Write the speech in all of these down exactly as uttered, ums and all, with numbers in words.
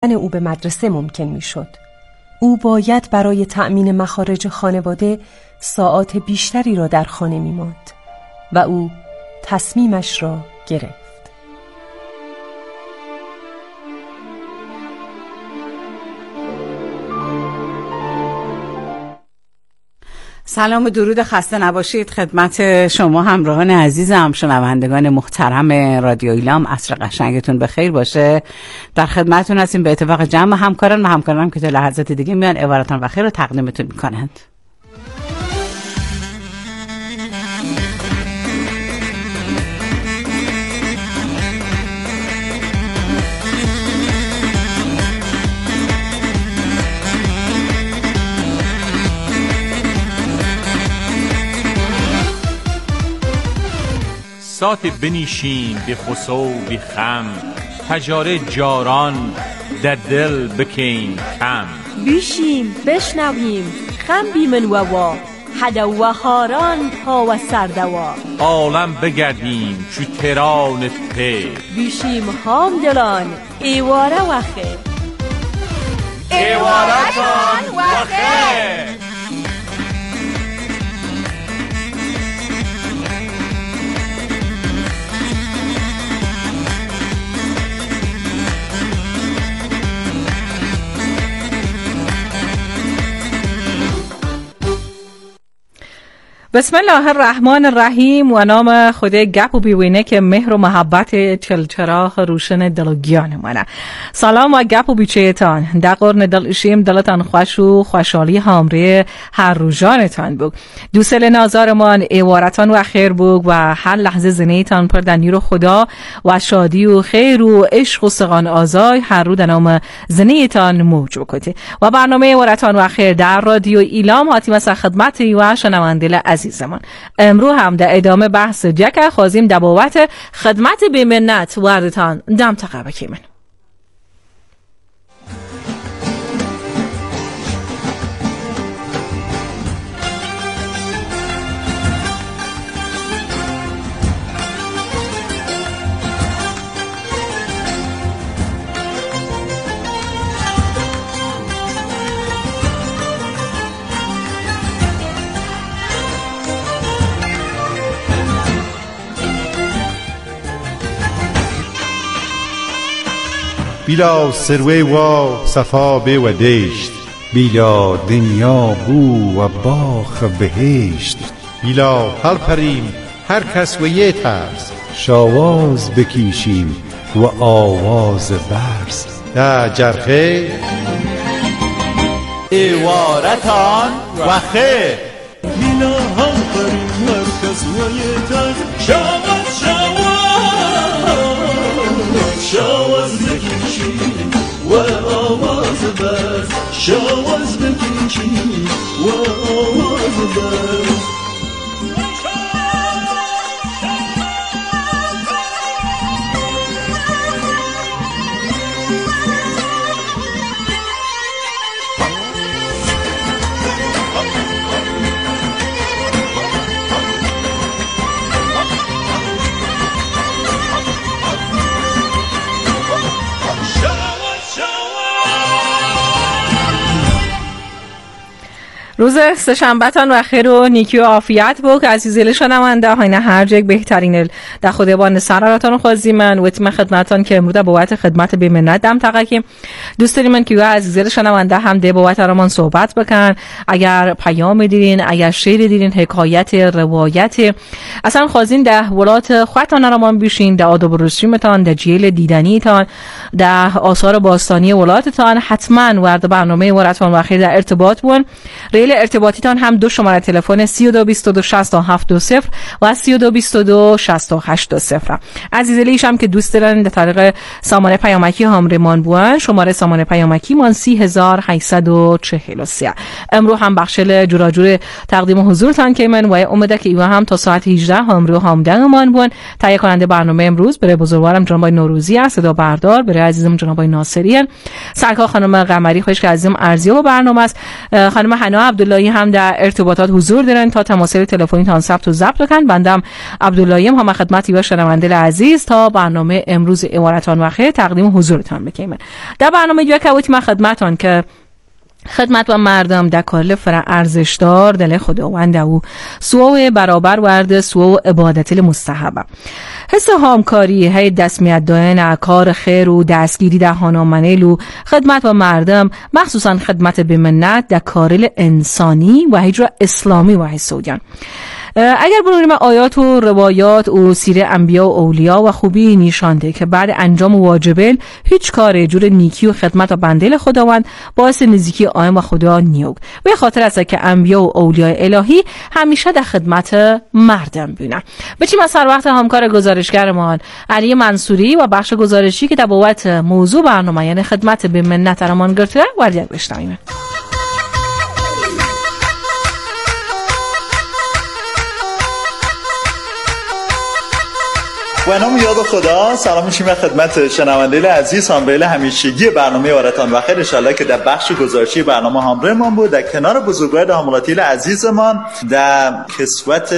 رفتن او به مدرسه ممکن میشد. او باید برای تأمین مخارج خانواده ساعات بیشتری را در خانه می‌ماند و او تصمیمش را گرفت. سلام و درود خسته نباشید خدمت شما همراهان عزیزم، شنوندگان محترم رادیو ایلام. عصر قشنگتون بخیر باشه. در خدمتتون هستیم به اتفاق جمع همکاران و همکارانم که تا لحظات دیگه میان عبارتان و خیر رو تقدیمتون میکنند. ساعت بنیشیم بی خسو بی خم، تجاره جاران در دل بکین کم. بیشیم بشنویم خم بیمن و وا، حدا و هاران پا و سردوا. عالم بگردیم چو تران ته، بیشیم هام دلان ایواره و خیر. ایوارتان و خیر. بسم الله الرحمن الرحیم. و نام خدا گپ و بیوینه که مهر و محبت چلچراغ روشن دلگیان منه. سلام و گپ و بیچهتان در قرن دل اشیم، دلتان خوش و خوشحالی همری هر روزانتان بود. دوستل نازارمان ایوارتان و خیر بود و هر لحظه زنیتان پر در نور خدا و شادی و خیر و عشق و سقان آزای هر رو در نام زنیتان موج بکنید. و برنامه ایوارتان و خیر در رادیو ایلام حتیم از خدمت و شنونده عزیزمان. امرو هم در ادامه بحث جکه خوازیم دباوت خدمت بیمنت واردتان دم تقبه کیمن. بیلا سروی و صفا به و دیشت، بیلا دنیا بو و باخ بهشت. بیلا هر پریم هر کس و یه ترس، شاواز بکیشیم و آواز برس. ده جرخه ایوارتان و خیر. بیلا هر پریم هر کس و یه ترس، شاواز شاواز شاواز بکیشیم و آواز برس. شاواز بکیشیم و آواز برس. روز سه‌شنبه‌تان و خیر و نیکی و عافیت بود عزیزل شنونده های نه هر جک بهترین در خداوند سرارتان خوازی من و تیم خدمتان که امروز بابت خدمت بیمنت دم تقکیم. دوست داریم من که عزیزل شنونده هم ده بابت رامان صحبت بکن. اگر پیام دیدین، اگر شعر دیدین، حکایت، روایت، اصلا خوازین ده ولات خودتان رامان بیشین، ده آداب و رسومتان، ده جیل دیدنیتان، ده آثار باستانی ولاتتان، حتما ورد برنامه ورتان و خیر در ارتباط بون. ریل ارتباطیتان هم دو شماره تلفن سی و دو بیست و دو شصت و هفت دو صفر و سی و دو بیست و دو شصت و هشت دو صفر. عزیزلیش هم که دوست دارن در طریق سامانه پیامکی هم ریمان بوان، شماره سامانه پیامکی مان سی هزار هشتصد و چهل و سه. امرو هم بخشل جوراجور تقدیم حضورتان که من و امیده که ایوا هم تا ساعت هجده هم رو هم دنگمان بون. تهیه کننده برنامه امروز بره بزرگوارم جناب نوروزی است، صدا بردار بره عزیزم جناب ناصریان، سرکار خانم قمری خوش که عزیزم ارزیه و برنامه است، خانم حنا عبداللهی هم در ارتباطات حضور دارن تا تماس تلفنی تان ثبت و ضبط کن. بندم عبداللهی هم خدمت و شنونده عزیز تا برنامه امروز امارتان و خیر تقدیم حضورتان بکنم. در برنامه دیگه که وقتی من خدمتان که خدمت و مردم در کار فر ارزشدار دل خداوند او سوء برابر ورده سوء عبادت مستحبه حس همکاری های دستمیت داین کار خیر و دستگیری در هانامنیل و خدمت و مردم مخصوصا خدمت به منت در کارل انسانی و هجر اسلامی و حسودیان. اگر برونیم آیات و روایات و سیر انبیا و اولیا و خوبی نشانده که بعد انجام واجبل هیچ کار جور نیکی و خدمت و بندل خداوند باعث نزدیکی آیم و خدا نیوگ و خاطر است که انبیا و اولیای الهی همیشه در خدمت مردم بینن. بچیم از هر وقت همکار گزارشگرمان علی منصوری و بخش گزارشی که در بابت موضوع برنامه یعنی خدمت به منت رمان گرته وردیک بشنویم. و نام یاد خدا سلام میشیم خدمت شنونده عزیز همراهان همیشگی برنامه آرتان و خیر. ان شاءالله که در بخش گزارشی برنامه همراهمان بود در کنار بزرگوار حاملاتی عزیزمان در کسوت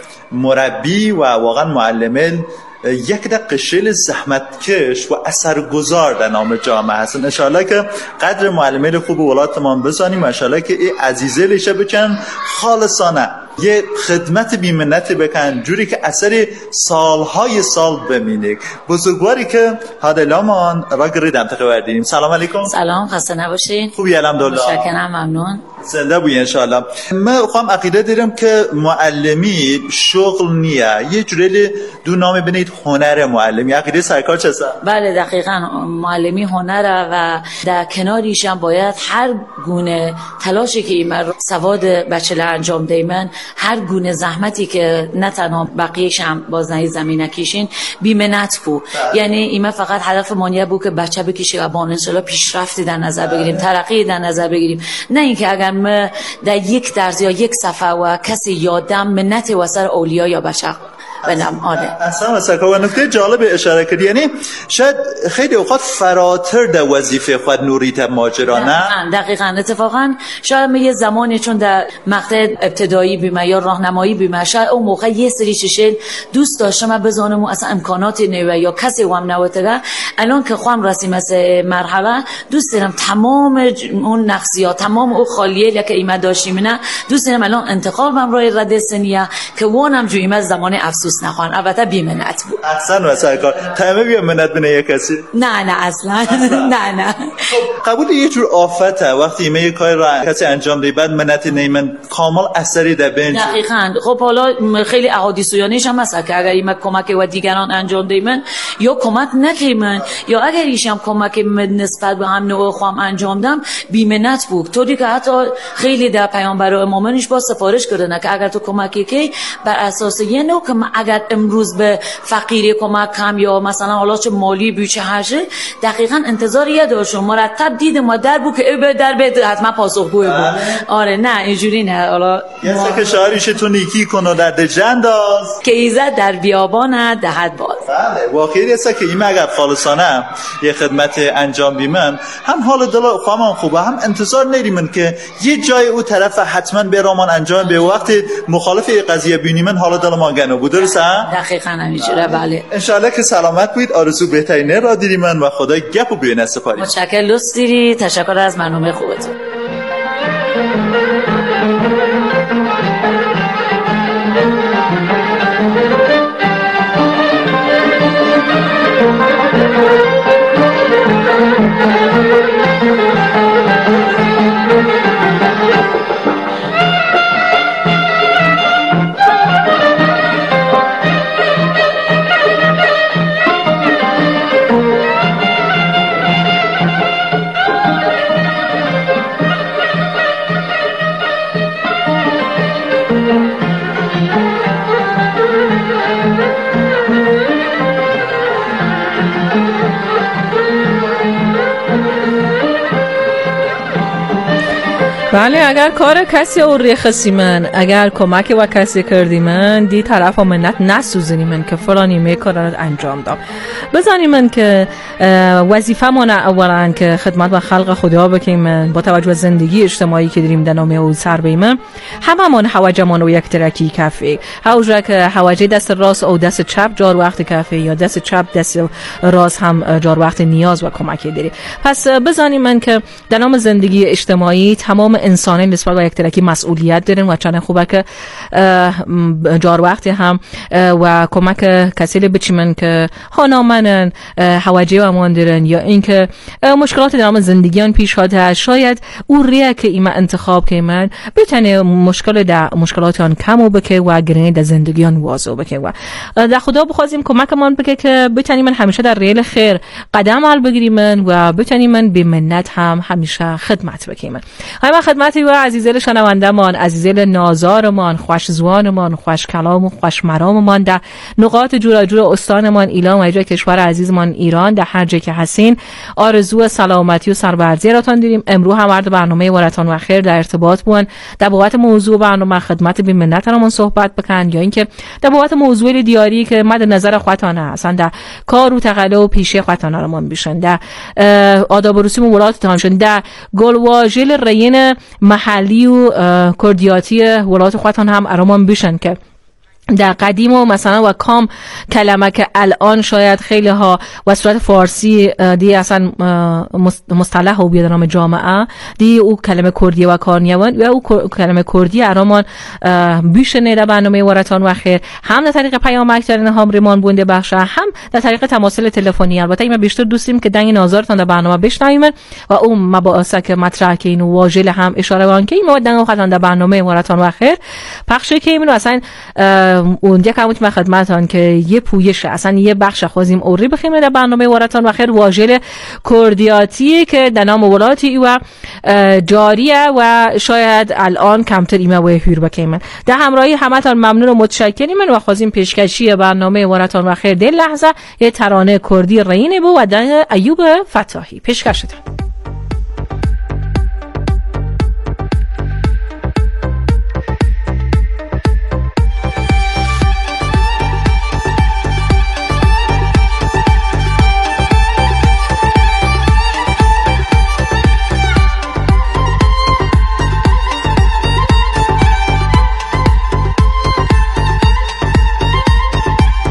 مربی و واقعا معلمه یک دقیقه شیل زحمتکش و اثرگذار در نام جامعه هستن. ان شاءالله که قدر معلمه خوب ولاتمان بزنیم و ان شاءالله که این عزیزه لیشه بکن خالصانه یه خدمت بی‌منت بکن جوری که اثر سالهای سال ببینید. بزرگواری که هادلامان را گریدم تقویردیم. سلام علیکم. سلام، خسته نباشین. خوبی الحمدلله. متشکرم، ممنون. زنده بوی ان شاء الله. من خواهم عقیده دارم که معلمی شغل نیه، یه جوری دو نام بنید هنر معلمی. عقیده سرکار چه هست؟ بله دقیقاً معلمی هنره و در کناریش هم باید هر گونه تلاشی که این سواد بچه انجام دیمن، هر گونه زحمتی که نه تنها بقیه‌ش هم باز نه زمینه کشین بی‌منت بود. یعنی اینا فقط هدف مانیه بود که بچه بکشه و با ان شاء الله پیشرفتی در نظر بگیریم، ترقی در نظر بگیریم. نه اینکه اگر ما در یک درس یا یک صفحه و کسی یادم منت واسر اولیا یا بشر بنام. آره اصلا مثلا و نکته جالب اشاره کردی، یعنی شاید خیلی اوقات فراتر در وظیفه خود نوریت ماجرا نه دقیقاً. اتفاقا شاید یه زمانی چون در مقطع ابتدایی بیمه یا راهنمایی بیمه شاید اون موقع یه سری چیزا دوست داشتم من بزنم اصلا امکانات نو یا کسی وام نوته. الان که خودم رسیم از مرحله دوست دارم تمام اون نقصیا تمام اون خالیه که ایمه داشتیم نه دوست دارم الان انتقال بم روی رد سنیه که وانم جو ایمه زمان افسوس نخوان. البته بی منت بود. احسن و سرکار. تمام بی منت بنه یک کسی؟ نه نه اصلا, اصلا. نه نه. خب قبول یه جور آفته وقتی ایمه یک کار را کسی انجام دی بعد منت نیمن کامل اثری در بین. دقیقاً. خب حالا خیلی احادیثیانیش هم هست که اگر ایمه کمک و دیگران انجام دیمن یا کمک نکیمن یا اگر ایشم کمک نسبت به هم نوع خام انجام دم بی منت بود. طوری که حتی خیلی در پیامبر و امامانش با سفارش کردن که اگر تو کمکی کی بر اساس یه نوع که اگر امروز به فقیری کمک کم یا مثلا حالا چه مالی بیچه هرچه دقیقاً انتظار یه داشتم مرتب دید ما در بود که به در به حتما پاسخگوی بود. آره نه اینجوری نه. حالا یه سکه شعریش تو نیکی کن و درد جنداز که ایزد در بیابان دهد باز. بله واقعی است که این اگر خالصانه یه خدمت انجام بیمن هم حال دل خواهم خوبه هم انتظار ندیمن که یه جای او طرف حتما برامون انجام به وقت مخالف قضیه بینیمن حال دل ما گنو بود. درسته؟ دقیقاً همینجوره. بله ان شاء الله که سلامت بید. آرزو بهترینه را دیدی من و خدا گپ و بیان سپاری. متشکرم لطف دیری. تشکر از برنامه خوبتون. بله اگر کار کسی او ریخسی من اگر کمک و کسی کردی من دی طرف و منت نسوزنی من که فلانی میکار را انجام دام بزنی من که وظیفه من اولا که خدمت و خلق خدا بکنیم من با توجه به زندگی اجتماعی که داریم در نامه او سر بیمه همه من حوجمان و یک ترکی کافی حوجه که حوجه دست راست او دست چپ جار وقت کافی یا دست چپ دست راست هم جار وقت نیاز و کمکی داری. پس بزنی من که در نام زندگی اجتماعی تمام انسانان نسبت به یک ترکی مسئولیت دارن و چند خوبه که جار وقتی هم و کمک کسی بچیمن که خانامنن حوجه و امان دارن یا اینکه مشکلات در نام زندگیان پیش آده شاید او ریه که ایما انتخاب که من بتونه مشکل در مشکلاتان کمو بکه و گرینه در زندگیان واضح بکه و در خدا بخواستیم کمکمان بکه که بتونیم من همیشه در ریل خیر قدم عمل بگیریم و بتونیم من به منت هم همیشه خدمت بکنیم. همه خدمتی و عزیزل شنوندمان، عزیزل نازارمان، خوش زوانمان، خوش کلام و خوش مراممان در نقاط جور جور استانمان ایلام و اجرای کشور عزیزمان ایران در هر جای که هستین آرزو سلامتی و سربلندی راتون داریم. امروز هم ورد برنامه ورتان و خیر در ارتباط بون در بابت موضوع برنامه خدمت به منتمون صحبت بکن یا اینکه در بابت موضوع دیاری که مد نظر خودتان هستن در کار و تقله و پیشه خودتان رو من بیشن در آداب و رسوم و ولایتتان شون در گلواژل رین محلی و کردیاتی ولایت خودتان هم ارمان بیشن که در قدیم و مثلا و کام کلمه که الان شاید خیلی ها و صورت فارسی دی اصلا مصطلح و بیاد نام جامعه دی او کلمه کردی و کارنیوان و او کلمه کردی ارامان بیش نیده برنامه ورتان و خیر هم در طریق پیام اکترین هم ریمان بونده بخشه هم در طریق تماس تلفنی. البته ما بیشتر دوستیم که دنگ نظرتان در برنامه بشنویم و اون مباحث که مطرح که اینو واژل هم اشاره بان که ما دنگ خدان در برنامه ورتان و خیر پخش که اینو اصلا اون یک کموت من خدمتان که یه پویش اصلا یه بخش خوازیم اوری بخیم در برنامه ورتان و خیر واژل کردیاتی که در نام ولایتی و جاریه و شاید الان کمتر ایمه و هیر بکیم. در همراهی همتان ممنون و متشکریم و خوازیم پیشکشی برنامه ورتان و خیر دل لحظه یه ترانه کردی رینه بو و در ایوب فتاحی پیشکشتان.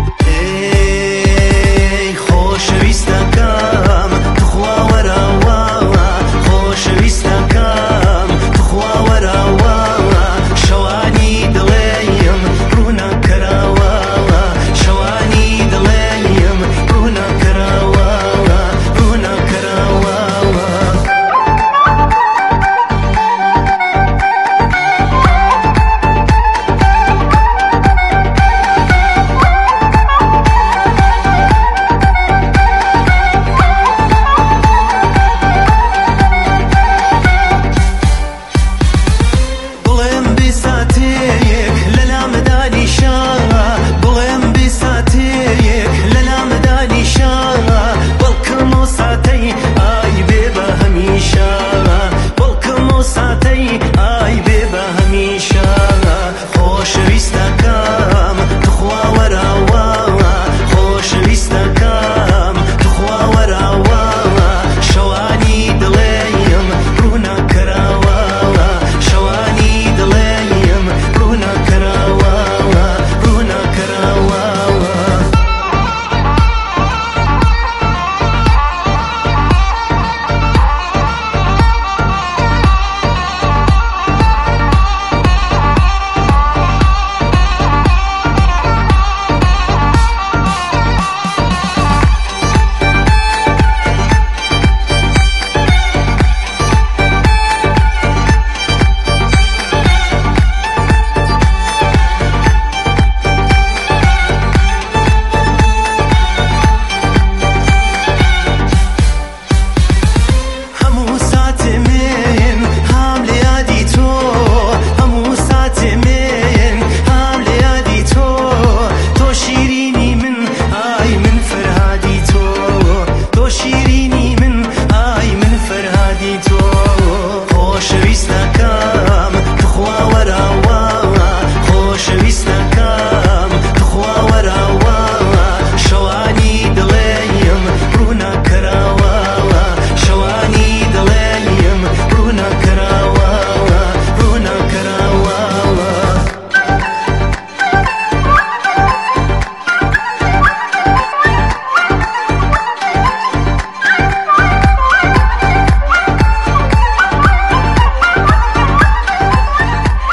خوشویستەکەم تو خواوەرەوە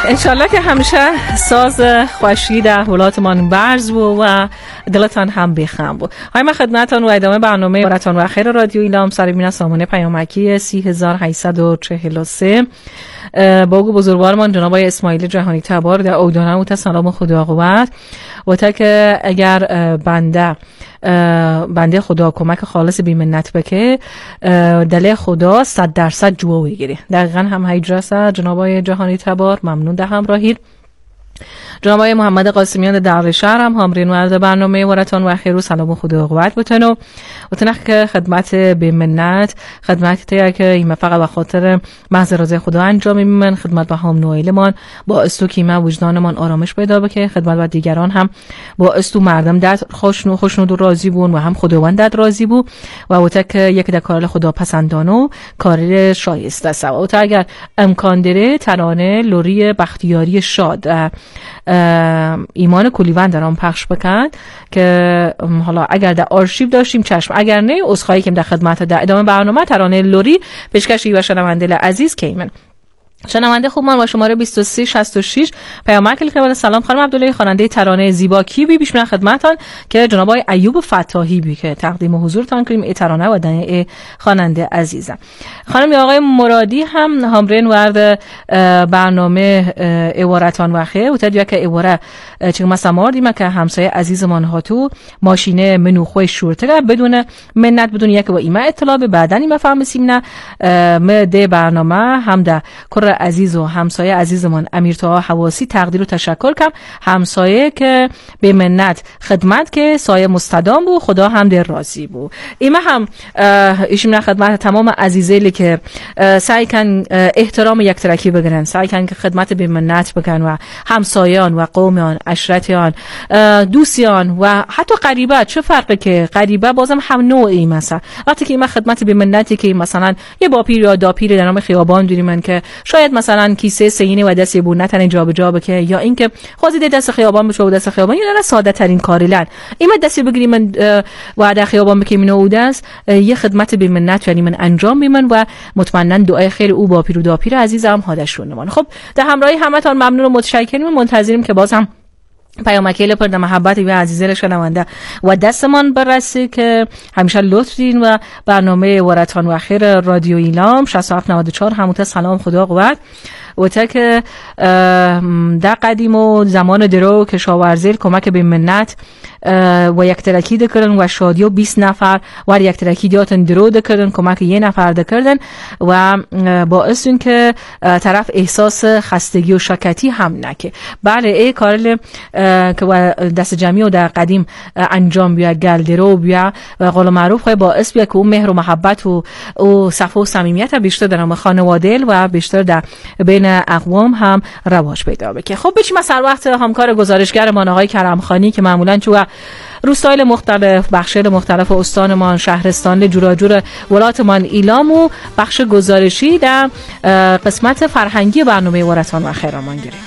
انشالله که همیشه ساز خوشی در حولاتمان برز بود و دلتان هم بخم بود. های من خدمتان و ادامه برنامه ورتان و خیر رادیو ایلام سر بین سامانه پیامکی سی هزار و هشتصد و چهل و سه باگو بزرگوارمان جناب آقای اسماعیل جهانی تبار در اودانه و سلام خدا قوت و تا که اگر بنده بنده خدا کمک خالص بی منت بکه دل خدا صد درصد جوا بگیره. دقیقا هم هیجرس جناب آقای جهانی تبار ممنون ده همراهید. جناب آقای محمد قاسمیان در شهر هم همرین ورد برنامه ورتان و خیر و سلام و خدا و قوت بتنو و تنخ که خدمت به منت خدمت تیا که این فقط به خاطر محض رضای خدا انجام میمن خدمت به هم نویلمان با استو کیمه وجدانمان آرامش پیدا بکنه خدمت به دیگران هم با استو مردم داد خوشنو خوشنود و راضی بون و هم خداوند داد راضی بو و وقتی که یک دکار خدا پسندانو کار شایسته است و اگر امکان داره ترانه لوری بختیاری شاد ایمان کلیوند در آن پخش بکن که حالا اگر در آرشیو داشتیم چشم اگر نه عذرخواهی کنیم در خدمت در ادامه برنامه ترانه لوری پیشکشی و شنونده عزیز کیمن شنونده خوب من با شماره بیست و سه شصت و شش پیامک کلمات سلام خانم عبدالله خواننده ترانه زیبا کی بی بیش من خدمتتان که جناب آقای ایوب فتاحی بی که تقدیم حضورتان کنیم ای ترانه و دنه خواننده عزیزم. خانم آقای مرادی هم همرین ورد برنامه عبارتان وخه و تدیا که عباره چه مثلا ماردیم که همسایه عزیزمان هاتو ماشینه منوخوی شورتره بدون منت بدون یک با ایما اطلاع به بعدنی مفهمسیم نه مده برنامه هم ده عزیز و همسایه عزیزمان امیرطاها حواسی تقدیر و تشکر کم همسایه که به منت خدمت که سایه مستدام بود خدا هم در راضی بود. ایمه هم ایشون خدمت تمام عزیزه که سعی کن احترام یک ترکی بگیرن سعی کن که خدمت به منت بکن و همسایان و قومیان عشرتیان دوستیان و حتی قریبه چه فرقه که قریبه بازم هم نوعی مثلا وقتی که ایمه خدمت به منتی که مثلا یه باپیر یا داپیر در نام خیابان داریم من که شاید مثلا کیسه سینی و دستی بود نتن جابجا بکه یا اینکه خوازید دست خیابان بشه و دست خیابان یا نه ساده ترین کارلن این دستی بگیریم من و در خیابان بکیم اینو او دست یه خدمت به منت یعنی من انجام بیمن و مطمئنا دعای خیر او با پیر و داپیر عزیزم حادثشون نمان. خب در همراهی همتون ممنون و متشکریم و منتظریم که باز هم پیامکیل پر محبت و عزیزه شنونده و دستمان بررسی که همیشه لطف دین و برنامه ورتان و خیر رادیو ایلام شصت و هفت نود و چهار هموته سلام خدا قوت و تا که در قدیم و زمان درو که شاورزیل کمک به منت و یک ترکی دکردن و شادی و بیست نفر و یک ترکی دیاتن درو دکردن کمک یه نفر دکردن و باعث این که طرف احساس خستگی و شکتی هم نکه. بله ای کارل که دست جمعی و در قدیم انجام بیا گل درو بیا و قول معروف خواهی باعث بیا که اون مهر و محبت و, و صفا و صمیمیت بیشتر در خانواده و بیشتر در بین اقوام هم رواج پیدا بکنه. خب بچیم از سر وقت همکار گزارشگرمان آقای کرمخانی که معمولاً چون روستایل مختلف بخش‌های مختلف استانمان شهرستان جوراجور ولایتمان ایلام و بخش گزارشی در قسمت فرهنگی برنامه ورتان و خیرمان گیریم.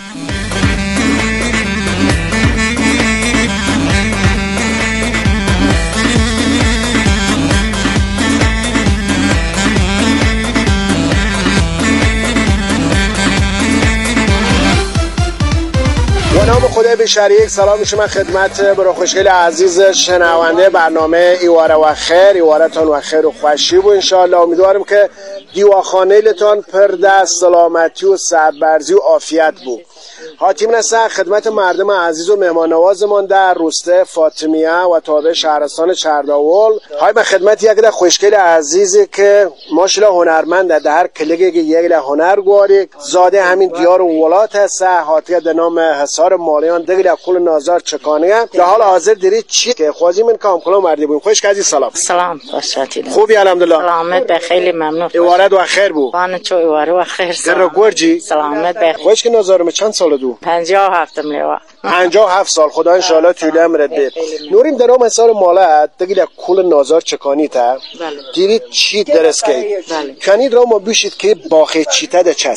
به نام خدای به شریک سلام میشه من خدمت برای خوشگل عزیز شنونده برنامه ایواره و خیر ایوارتان و خیر و خوشی و انشاءالله امیدوارم که دیواخانه لتان پر دست سلامتی و سربرزی و عافیت بود. حاتم نسا خدمت مردم عزیز و مهمان نوازمان در روسته فاطمیه و تابع شهرستان چرداول. های به خدمت یک خوشگل عزیزی که ماشاءالله هنرمند در هر کلیگی یک هنر گواری زاده همین دیار و ولایت است حاطی در نام حصار مالیان دگل کل نازار چکانه در حال حاضر داری چی که خوازی من کام کلا مردی بودیم. خوش عزیز سلام سلام باشید خوبی الحمدلله سلامت به خیلی ممنون ایوارد و خیر بود بانه چو ایواره و خیر سلام گرجی سلامت به خوش که نازارم چند سال دو پنجاه و هفت ملیوا پنجاه و هفت سال خدا ان شاء الله طول عمرت بده. نوریم در نام حصار مالات دگل کل نازار چکانی تا دیری چی درس کی کنید را ما بشید که باخه چیته ده چس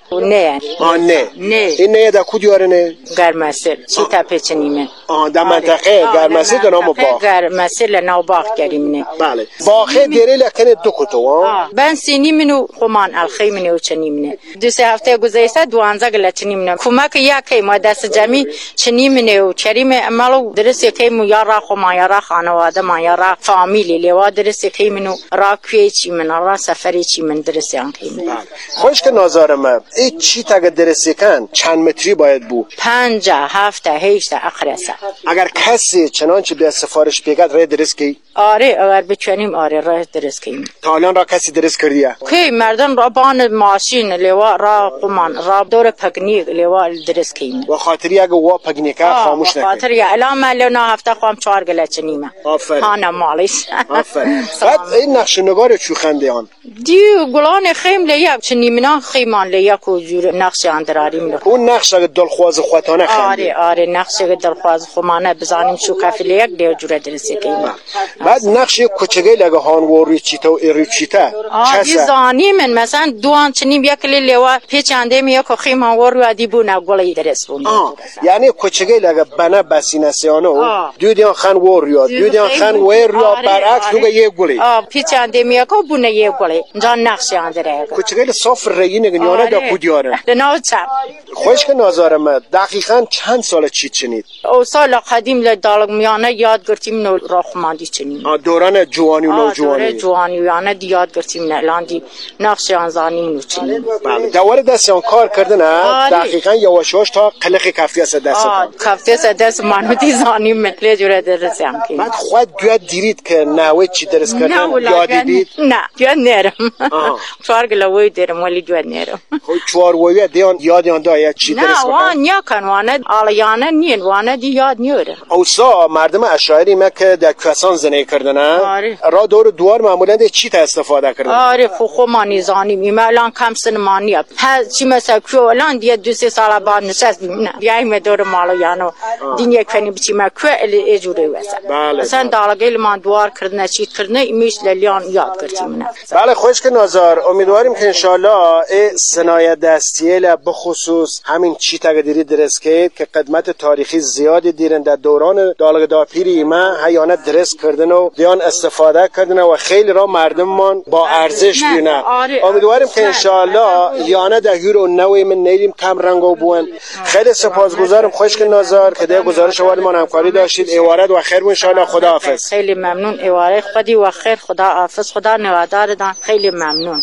نه آه نه نه این نه در کود یاره نه گرمسل چی تپه نیمه آه در منطقه گرمسل در نام باغ گرمسل نو باغ کریم نه بله باخه دیره لکنه دو کتو بن سینی منو خمان الخی منو چنیم نه دو سه هفته گذشته دوانزه گله چنیم نه کمک یکی ما دست جمعی چنیم نه کریم عملو درس یکی مو یارا خما یارا خانواده ما یارا فامیلی لیوا درس یکی منو را کوی چی من را سفری چی من درس یان کیم خوش که نظارم ای چی تا درس کن چند متری باید بو پنجاه هفته هشت اخرسه اگر کسی چنانچه به سفارش بگد راه درس کی آره اگر بچنیم آره راه درس کیم تا الان را کسی درس کردیه کی مردن را بان ماشین لیوا را قمان را دور پگنی لیوا درس کیم و خاطری اگه وا پگنیکه خاموش نکنی خاطری الان ملنا هفته خام چهار گله چنیمه آفرین هانا مالیش آفرین بعد این نقش نگار چو خنده آن دیو گلان خیم لیا چنیمنا خیمان لیا کو جور نقش اندراری میلو اون نقش اگه دلخواز خواتانه آره خنده آره نقش اگه دلخواز خمانه بزنیم شو کافی یک دیو جور درس کیم بعد نقش کوچگی لگه هان وری چیتا و اری چیتا آدی زانی من مثلا دوان چنیم یک لیوا پیچنده می یک خیم ور و ادیبو نگولی درس بون یعنی کوچگی لگه بنا بسینسیانو دو دیان خان ور یا دو دیان خان ور یا برعکس دوگه یه گولی آ پیچنده می یک بونه یه گولی جان نقش اندره کوچگی صاف رگی نگنیانه دا کودیاره نه چم خوش که نظارم دقیقاً چند سال چی چنید او سال قدیم لدالگ میانه یاد گرتیم نو راخماندی چنین دوران جوانی و نوجوانی دوران جوانی و یاد گرتیم نه لاندی نقش آنزانی نو چنین بله دوار دستیان کار کردن دقیقاً یواش یواش تا قلق کفتی است دست آه کفتی است دست منو دیزانی مکلی جوره درسیم کی بعد خود دوید دیرید که نوه چی درس کردن یادی دید نه دوید نرم چهار گلوی درم ولی دوید نرم خب چهار وی دیان یادیان داید چی درس نه وان یا کن وانه آلیانه نین وانه دی یاد نیوره اوسا مردم اشاعری ما که در کوهستان زندگی کردن را دور دوار معمولا ده چی تا استفاده کردن آره خو خو مانی زانی می الان کم سن مانی ها چی مثلا کو الان دیگه دو سه سال بعد نشست نه بیایم دور مالو یانو دین یک فنی بچی ما کو اجوره واسه مثلا دالگل ما دوار کردن چی کردن میش لیان یاد کردیم بله خوش که نظر امیدواریم که ان شاء الله صنایع دستیه به خصوص همین چی تا دیری درس که که قدمت تاریخی زیادی دیرن در دوران دالگ داپیری ما حیانه درس کردن و دیان استفاده کردن و خیلی را مردممان با ارزش بینن امیدواریم که ان شاء الله یانه در هیر و نوی من نیریم کم رنگ و بون خیلی سپاسگزارم خوش که نظر که در گزارش وارمان همکاری داشتید ایوارد و خیر ان شاء الله خدا حافظ خیلی ممنون ایواره خودی و خیر خدا حافظ خدا نوادار دان خیلی ممنون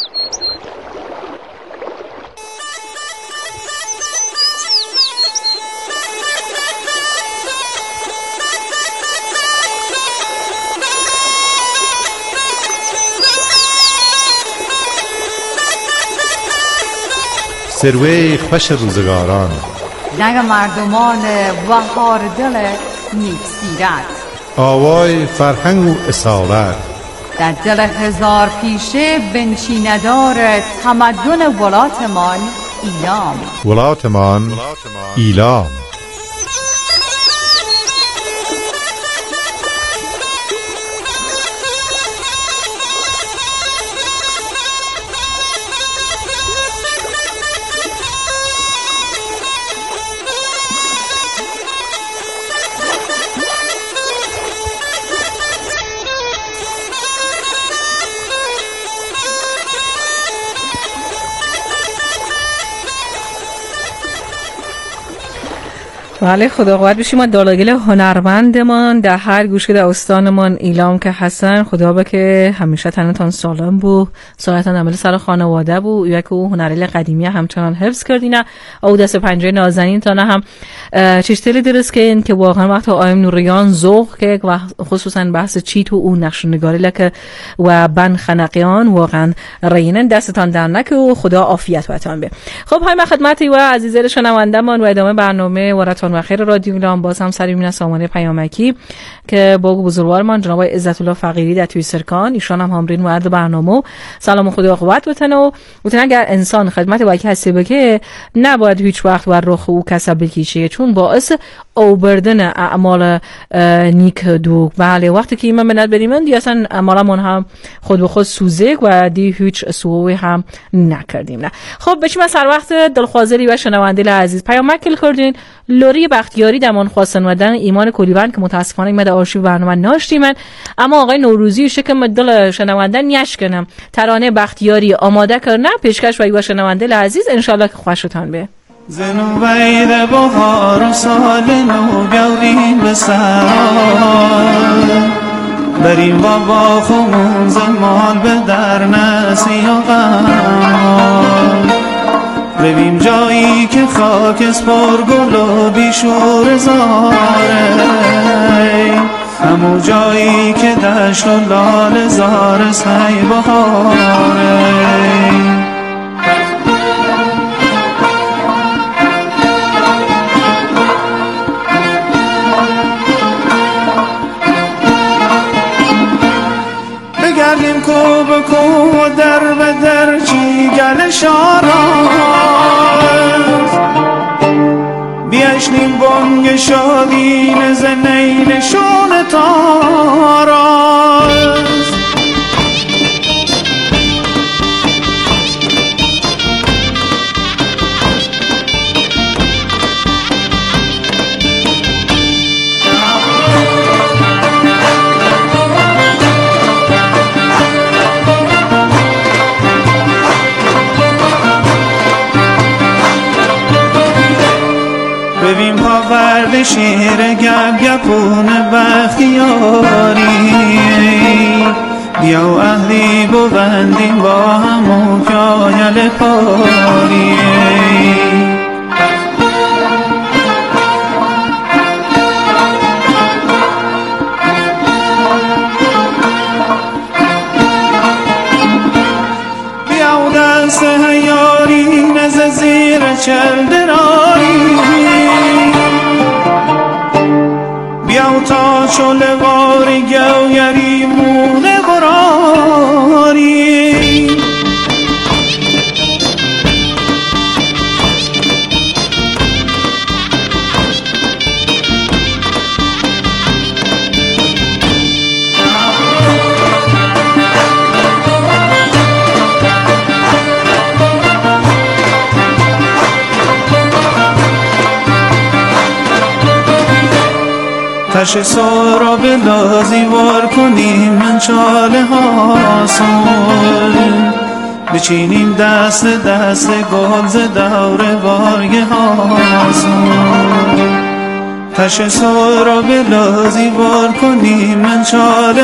سروی خوش روزگاران نگ مردمان وهار دل نیک سیرت آوای فرهنگ و اصالت در دل هزار پیشه بنشیندار تمدن ولاتمان ایلام ولاتمان ایلام بله خدا قوت بشیم. ما دالاگل هنرمندمان در هر گوشه در استانمان ایلام که هستن خدا با که همیشه تنتان سالم بو سالتان عمل سر خانواده بو یک او هنریل قدیمی همچنان حفظ کردینه او دست پنجه نازنین تانه هم چشتلی درست که این که واقعا وقت آیم نوریان ذوق که و خصوصا بحث چیت و اون نقش نگاری لکه و بن خنقیان واقعا رینن دستتان در نکه و خدا عافیت بهتان به. خب های من خدمتی و عزیزان شنوندگان و ادامه برنامه ورتان و خیر رادیو ایلام باز هم سری می‌بینم سامانه پیامکی که با بزرگوارمان جناب عزت الله فقیری در توی سرکان ایشان هم همرین ورد برنامه سلام خدا قوت بتنه و بتنه اگر انسان خدمت وکی هستی بکه نباید هیچ وقت بر رخ او کسب بکیشه چون باعث اوبردن اعمال نیک دو. بله وقتی که ایمان منت بدیم دی اصلا اعمالمون هم خود به خود سوزک و دی هیچ سوی هم نکردیم. نه خب بچیم سر وقت دلخوازری و شنونده عزیز پیامک کل کردین لوری بختیاری دمان خواستن ودن ایمان کلیوان که متاسفانه ایمد آرشیو برنامه ناشتیم اما آقای نوروزی شکم دل شنونده نیشکنم ترانه بختیاری آماده کردن پیشکش و ایوا شنونده عزیز انشالله که خوشتان به زنو وید بهار و سال نو گوریم به سران بریم با باخمون زمال به در نسی و غمان ببین جایی که خاک اسپار گل و بیشور زاره همون جایی که دشت و لال زار سعی بهاره بگردیم کو به کو و در به در چی گل شاران بیاشنیم بانگ شادی نزنین شون تاراز ببین پا ورد شیر گب گپون بختیاری بیا و اهلی ببندیم با همون که آیل پاری بیا و دست هیاری نز زیر چل دراری بیاو تا شله واری گویری مونه براری تش سارا به لازی وار کنیم من چاله هاسون بچینیم دست دست گل ز دور بارگه هاسون تش سارا به لازی وار کنیم من چاله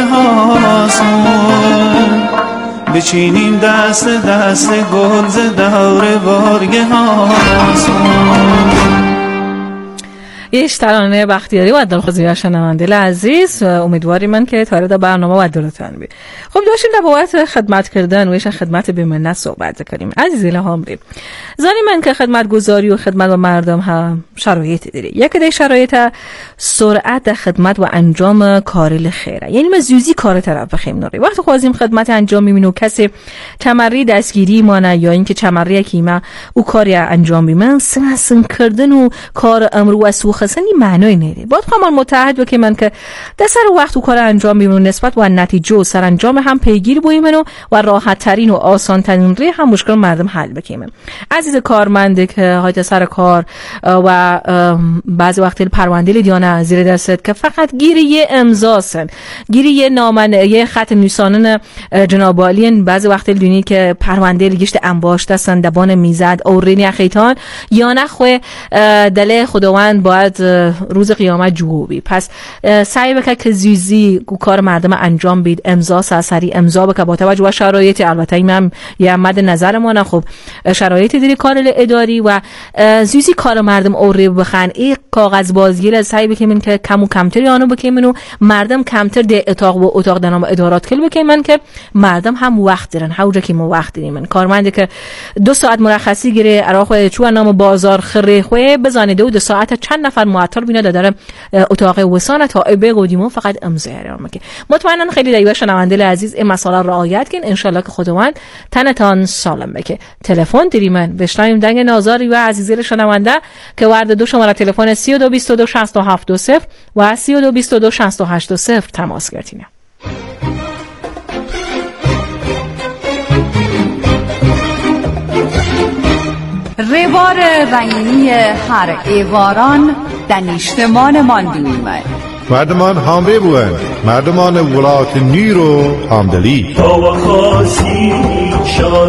هاسون بچینیم دست دست گل ز دور بارگه هاسون یه ترانه بختیاری و دلخوازی شنونده عزیز امیدواریم من که تاره دا برنامه و دلتان بی خب داشتیم در بابت خدمت کردن و خدمت به منت صحبت کنیم عزیزی الهام زانی من که خدمت گذاری و خدمت با مردم هم شرایطی داره یکی دی شرایط سرعت در خدمت و انجام کار خیره یعنی ما زیوزی کار طرف بخیم ناره وقتی خوازیم خدمت انجام میبینو کسی چمری دستگیری مانه یا اینکه چمری کیما او کاری انجام بیمن سن سن کردن و کار امر و سوخ اصلا این معنی نیده باید خواهم متحد بکنم من که در سر وقت و کار انجام بیمون نسبت و نتیجه و سر انجام هم پیگیر بایمن و راحت ترین و آسان ترین ری هم مشکل مردم حل بکنم عزیز کارمنده که های سر کار و بعضی وقتی پرونده دیانه زیر دستت که فقط گیر یه امضاسن گیر یه نامن یه خط نویسانن جناب عالین بعضی وقتی دونی که پرونده گشت انباشته هستن دبان میزد او رینی خیتان یا نخواه دل خداوند باید روز قیامت جوابی پس سعی بکن که زیزی کار مردم انجام بید امضا سری امضا بکن با توجه به شرایط البته این هم یه مد نظر ما نه خب شرایطی داری کار اداری و زیزی کار مردم اوری بخن این کاغذ بازگیر سعی بکنین که کم و کمتری آنو بکنین و مردم کمتر ده اتاق و اتاق دنام ادارات کل بکنین که مردم هم وقت دارن حوجه که ما وقت داریم من کارمنده که دو ساعت مرخصی گیره اراخو چون نام بازار خره خو بزنه دو, دو ساعت چند نفر فقط معطل بینا داره اتاق وسانه تا بگودیم فقط امضای رو که مطمئنا خیلی دیگه شنونده عزیز این مسئله رعایت کن ان شاء الله که خداوند تنتان سالم بکه. تلفن دریمن بشنویم دنگ نازاری و عزیزی شنونده که ورد دو شماره تلفن سی و دو بیست و دو شصت و هفت دو صفر و سی و دو بیست و دو شصت و هشت دو صفر تماس گرفتین. روار رنگینی هر ایواران دنیشتمان ماندویمه مردمان هامبه بوین مردمان ولایت نیر و همدلی تا و خاصی